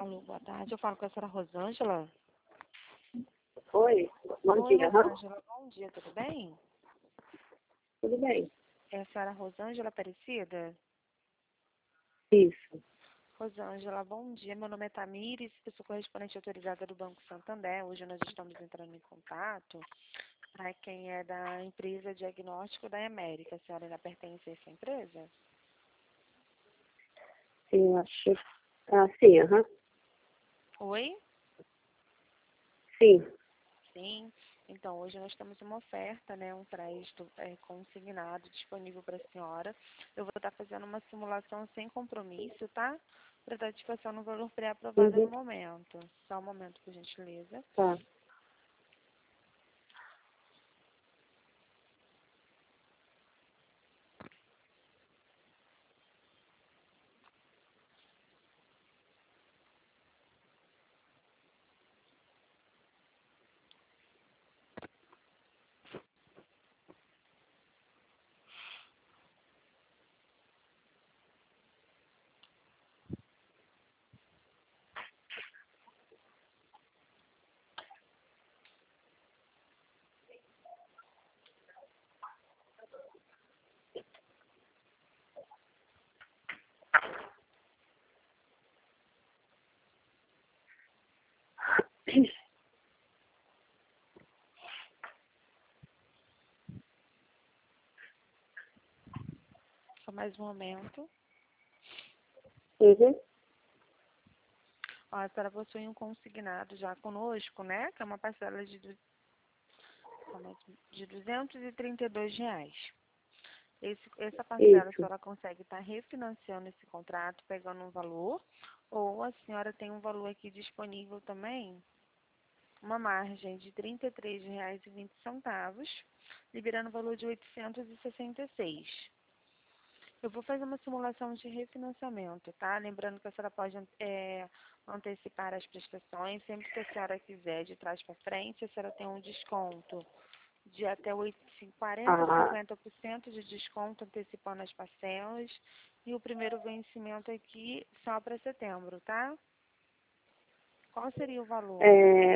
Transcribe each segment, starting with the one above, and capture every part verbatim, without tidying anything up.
Alô, boa tarde. Eu falo com a senhora Rosângela. Oi, bom Oi, dia. Aham. Rosângela. Bom dia, tudo bem? Tudo bem? É a senhora Rosângela Aparecida? Isso. Rosângela, bom dia. Meu nome é Tamires, eu sou correspondente autorizada do Banco Santander. Hoje nós estamos entrando em contato para quem é da empresa Diagnóstico da América. A senhora ainda pertence a essa empresa? Sim, acho. Ah, sim, aham. Oi? Sim. Sim. Então, hoje nós temos uma oferta, né, um crédito é, consignado disponível para a senhora. Eu vou estar fazendo uma simulação sem compromisso, tá? Para estar te passando o valor pré-aprovado no Uhum. momento. Só um momento, por gentileza. Tá. Só mais um momento. Uhum. Ó, a senhora possui um consignado já conosco, né? Que é uma parcela de, du- de duzentos e trinta e dois reais. Esse, essa parcela a Isso. senhora consegue estar refinanciando esse contrato, pegando um valor, ou a senhora tem um valor aqui disponível também, uma margem de trinta e três reais e vinte centavos, liberando o valor de oitocentos e sessenta e seis. Eu vou fazer uma simulação de refinanciamento, tá? Lembrando que a senhora pode é, antecipar as prestações sempre que a senhora quiser, de trás para frente, a senhora tem um desconto de até oito- quarenta a Ah, cinquenta por cento de desconto antecipando as parcelas. E o primeiro vencimento aqui só para setembro, tá? Qual seria o valor? é,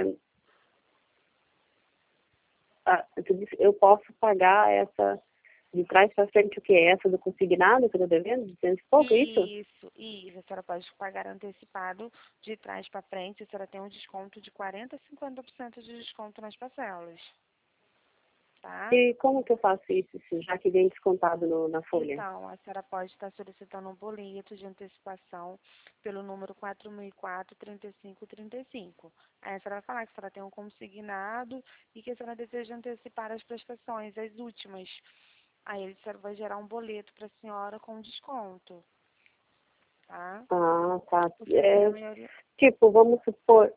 ah, tu disse, eu posso pagar essa de trás para frente, o que é essa do consignado que eu tô devendo? duzentos e pouco, é isso? Isso, isso. A senhora pode pagar antecipado de trás para frente. A senhora tem um desconto de quarenta a cinquenta por cento de desconto nas parcelas, tá? E como que eu faço isso, se- já que vem descontado no, na folha? Então, a senhora pode estar solicitando um boleto de antecipação pelo número quatro mil e quatro, trinta e cinco trinta e cinco. Aí a senhora vai falar que a senhora tem um consignado e que a senhora deseja antecipar as prestações, as últimas. Aí a senhora vai gerar um boleto para a senhora com desconto, tá? Ah, tá. Porque a É, maioria... tipo, vamos supor,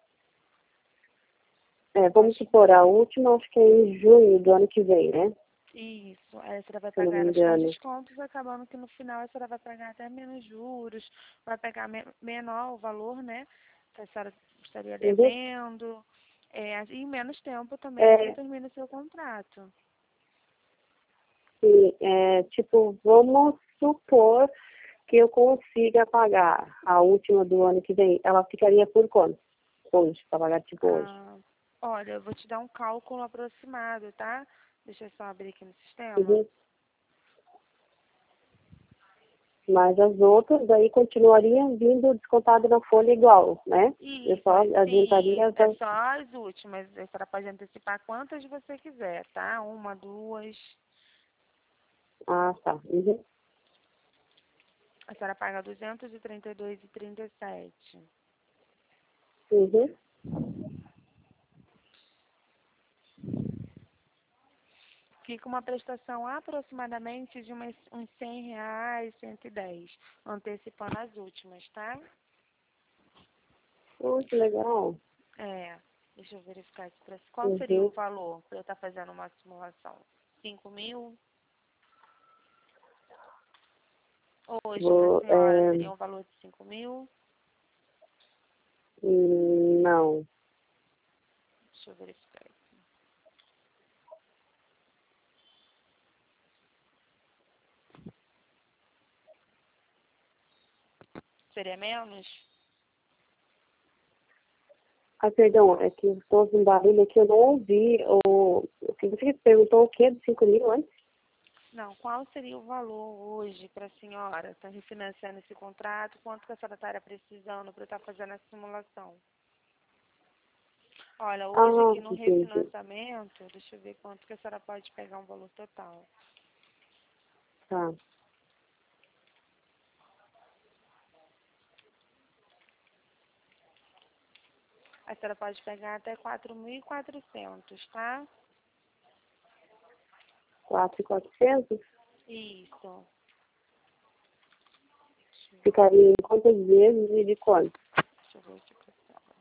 é, vamos Pode... supor, a última acho que é em junho do ano que vem, né? Isso, aí a senhora vai Se eu não pagar me elas com engano. descontos, acabando que no final a senhora vai pagar até menos juros, vai pegar me- menor o valor, né? Que a senhora estaria Uhum. devendo, é, e menos tempo também que É, termine o seu contrato. sim, é, tipo, vamos supor que eu consiga pagar a última do ano que vem. Ela ficaria por quanto? Hoje, para pagar tipo hoje. Ah, olha, eu vou te dar um cálculo aproximado, tá? Deixa eu só abrir aqui no sistema. Uhum. Mas as outras aí continuariam vindo descontado na folha igual, né? Eu Isso, só é, adiantaria sim, é as... só as últimas. A senhora pode antecipar quantas você quiser, tá? Uma, duas. Ah, tá. Uhum. A senhora paga duzentos e trinta e dois e trinta e sete. Uhum. Fica uma prestação aproximadamente de umas, uns cem reais, cento e dez, antecipando as últimas, tá? Oh, que legal. É, deixa eu verificar aqui. Pra, qual seria o Uhum. valor para eu estar fazendo uma simulação? Cinco mil? Hoje, para a Vou, senhora, é, seria um valor de cinco mil? hum, não. Deixa eu verificar aqui. Seria menos? Ah, perdão, é que estou ouvindo barulho aqui, eu não ouvi. O, o que você perguntou o quê dos cinco mil antes? Não, qual seria o valor hoje para a senhora estar refinanciando esse contrato? Quanto que a senhora estaria precisando para estar fazendo essa simulação? Olha, hoje Ah, aqui no entendi. refinanciamento, deixa eu ver quanto que a senhora pode pegar um valor total. Tá. A senhora pode pegar até quatro mil e quatrocentos, tá? quatro mil e quatrocentos? Isso. Ficaria em quantas vezes e de quanto? Deixa eu ver aqui pra senhora.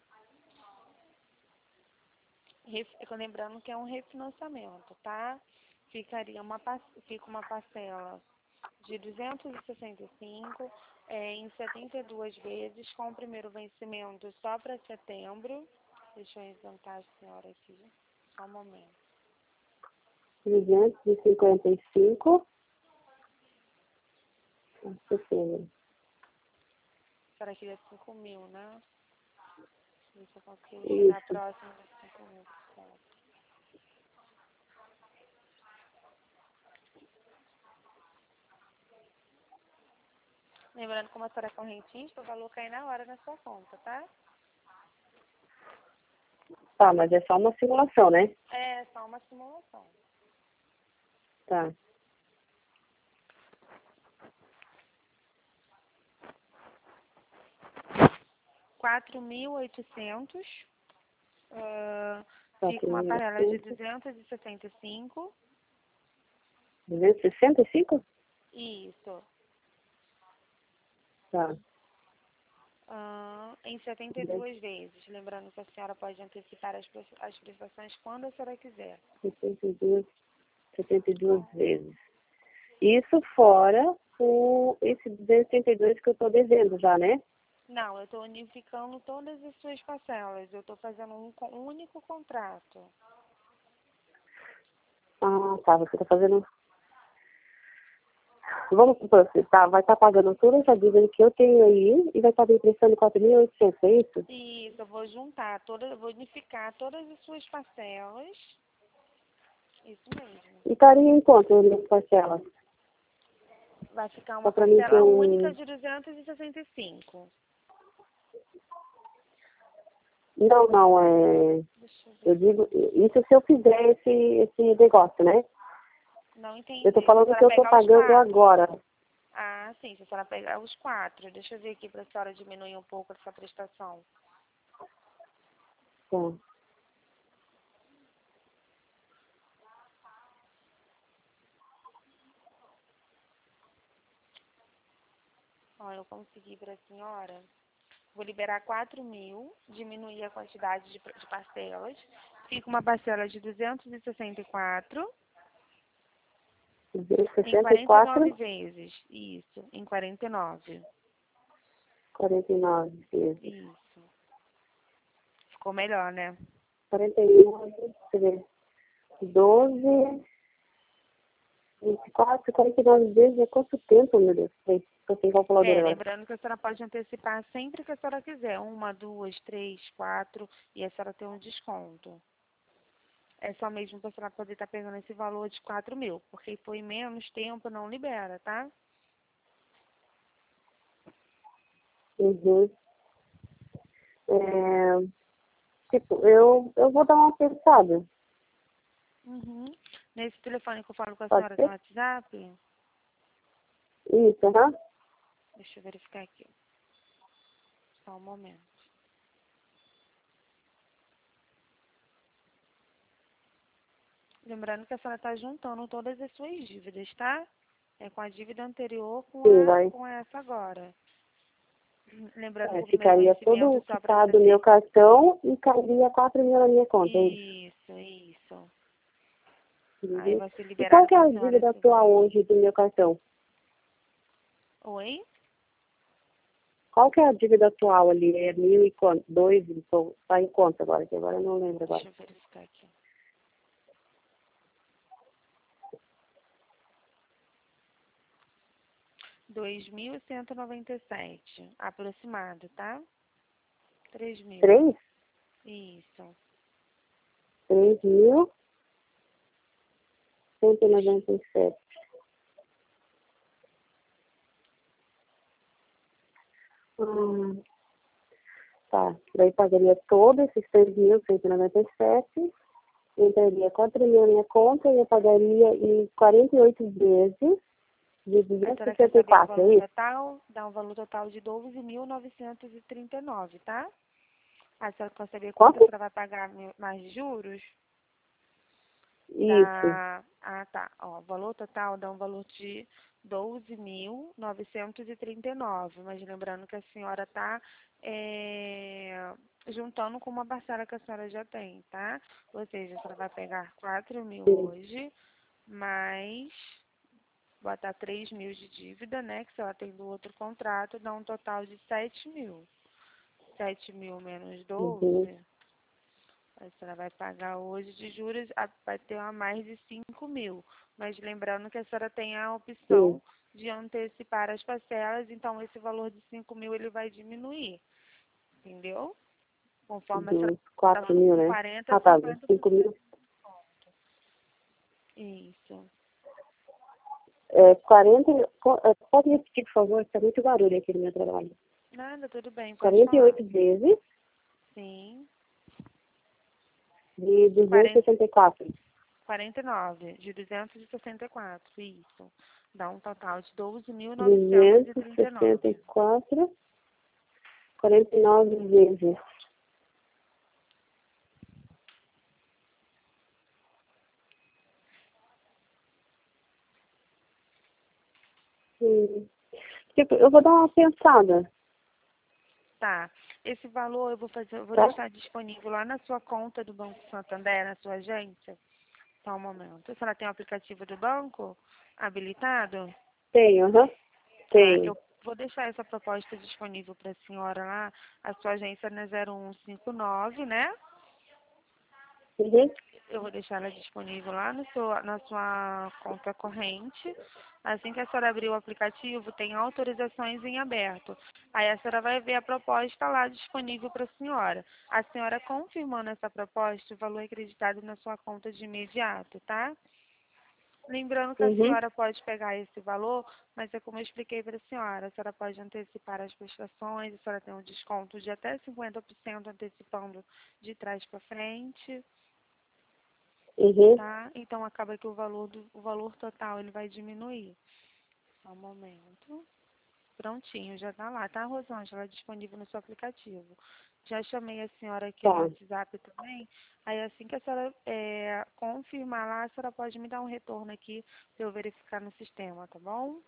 Ref- Lembrando que é um refinanciamento, tá? Ficaria uma, par- fica uma parcela de duzentos e sessenta e cinco é, em setenta e duas vezes, com o primeiro vencimento só para setembro. Deixa eu isentar a senhora aqui, só um momento. duzentos e cinquenta e cinco. setembro. A senhora queria cinco mil, né? Deixa eu ver se eu consigo chegar Isso. próximo dos cinco mil. Tá? Lembrando, como a senhora é correntista, o valor cai na hora na sua conta, tá? Tá, mas é só uma simulação, né? É só uma simulação. Tá. quatro mil e oitocentos. Uh, fica quatro uma mil e parcela de oitocentos. duzentos e setenta e cinco. duzentos e sessenta e cinco? Isso. Tá. Uh, em setenta e duas vezes. Lembrando que a senhora pode antecipar as, pre- as prestações quando a senhora quiser. setenta e duas, setenta e duas vezes. Isso fora o, esse duzentos e setenta e dois que eu estou devendo já, né? Não, eu estou unificando todas as suas parcelas. Eu estou fazendo um, co- um único contrato. Ah, tá. Você está fazendo. Vamos supor, você tá, vai estar pagando toda essa dívida que eu tenho aí e vai estar me emprestando quatro mil e oitocentos, é isso? Isso, eu vou juntar, toda, eu vou unificar todas as suas parcelas. Isso mesmo. E estaria em quanto minhas parcelas? Vai ficar Só uma para mim ter parcela única um. de duzentos e sessenta e cinco. Não, não, é. Deixa eu Eu ver. digo, isso se eu fizer esse, esse negócio, né? Não Eu tô entendi. Se a falando senhora que eu tô pegar os pagando quatro. agora. Ah, sim, se a senhora pegar os quatro. Deixa eu ver aqui para a senhora diminuir um pouco essa prestação. Tá. Ó, eu consegui para a senhora. Vou liberar quatro mil, diminuir a quantidade de, de parcelas. Fica uma parcela de duzentos e sessenta e quatro em sessenta e quarenta e nove quatro, vezes. Isso, em quarenta e nove. quarenta e nove vezes. Isso. Ficou melhor, né? quarenta e nove, deixa eu ver. doze, vinte e quatro, quarenta e nove vezes é quanto tempo, meu Deus? Peraí, tô sem calculadora É, agora. lembrando que a senhora pode antecipar sempre que a senhora quiser. Uma, duas, três, quatro, e a senhora tem um desconto. É só mesmo para a senhora poder estar pegando esse valor de quatro mil, porque foi menos tempo, não libera, tá? Uhum. É, tipo, eu, eu vou dar uma pensada. Uhum. Nesse telefone que eu falo com a Pode senhora no ser? WhatsApp, Isso, aham. deixa eu verificar aqui. Só um momento. Lembrando que a senhora está juntando todas as suas dívidas, tá? É com a dívida anterior com, Sim, a, vai. com essa agora. Lembrando É, que o primeiro ficaria vencimento tudo é só para quitado do meu setembro. cartão e cairia quatro mil na minha conta, é isso. Isso, isso. Aí Uhum. vai ser E qual liberado que é para a a senhora dívida esse atual valor. hoje do meu cartão? Oi? Qual que é a dívida atual ali? É mil e quanto? Dois? Então, tá em conta agora, que agora eu não lembro agora. Deixa eu verificar aqui. dois mil cento e noventa e sete, aproximado, tá? três mil. Três? Isso. três mil cento e noventa e sete. Hum, tá, daí pagaria todos esses três mil cento e noventa e sete, entraria quatro mil na minha conta e eu pagaria em quarenta e oito vezes de A duzentos e senhora quer sessenta e saber o quatro, valor é isso? total? Dá um valor total de doze mil novecentos e trinta e nove, tá? A senhora quer saber quanto a Quanto? senhora vai pagar mi- mais de juros? Isso. Dá... Ah, tá. Ó, o valor total dá um valor de doze mil novecentos e trinta e nove. Mas lembrando que a senhora está juntando com uma parcela que a senhora já tem, tá? Ou seja, a senhora vai pegar quatro mil Sim. hoje, mais botar três mil de dívida, né? Que se ela tem do outro contrato, dá um total de sete mil. Sete mil menos Uhum. doze, a senhora vai pagar hoje de juros, a- vai ter a mais de cinco mil. Mas lembrando que a senhora tem a Sim. opção de antecipar as parcelas, então esse valor de cinco mil ele vai diminuir, entendeu? Conforme a senhora Dos está quatro mil, com né? quarenta Ah, a tá, dos cinquenta por cinco cento mil. de desconto. Isso. É, quarenta, co- é, pode repetir, por favor? Está muito barulho aqui no meu trabalho. Nada, tudo bem, pode quarenta e falar. oito vezes Sim. de duzentos e quarenta, sessenta e quatro. quarenta e nove de duzentos e sessenta e quatro, isso. Dá um total de doze mil novecentos e duzentos e trinta e sessenta e nove. quatro, quarenta e nove vezes. Hum. Tipo, eu vou dar uma pensada, Tá. Esse valor eu vou fazer, eu vou tá? deixar disponível lá na sua conta do Banco Santander, na sua agência. Só um momento. A senhora tem o aplicativo do banco habilitado? Tenho, aham. Tá. Tenho. Eu vou deixar essa proposta disponível para a senhora lá. A sua agência é na zero um cinco nove, né? Uhum. Eu vou deixar ela disponível lá no seu, na sua conta corrente. Assim que a senhora abrir o aplicativo, tem autorizações em aberto. Aí a senhora vai ver a proposta lá disponível para a senhora. A senhora confirmando essa proposta, o valor é acreditado na sua conta de imediato, tá? Lembrando que a Uhum. senhora pode pegar esse valor, mas é como eu expliquei para a senhora, a senhora pode antecipar as prestações, a senhora tem um desconto de até cinquenta por cento antecipando de trás para frente. Uhum. Tá? Então acaba que o valor do o valor total ele vai diminuir. Só um momento. Prontinho, já tá lá, tá, Rosângela? Disponível no seu aplicativo. Já chamei a senhora aqui no Tá. WhatsApp também. Aí assim que a senhora é, confirmar lá, a senhora pode me dar um retorno aqui para eu verificar no sistema, tá bom?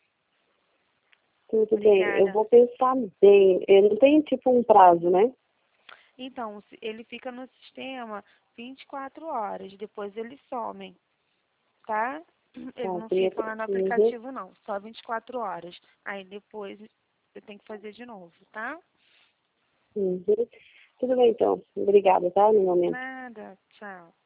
Tudo bem. Eu Obrigada. vou pensar bem. Eu não tenho, tipo, um prazo, né? Então, se- ele fica no sistema vinte e quatro horas, depois eles somem. Tá? Ele Tá, não teria... fica lá no Uhum. aplicativo, não. Só vinte e quatro horas. Aí depois eu tenho que fazer de novo, tá? Uhum. Tudo bem, então. Obrigada, tá? No momento. Nada. Tchau.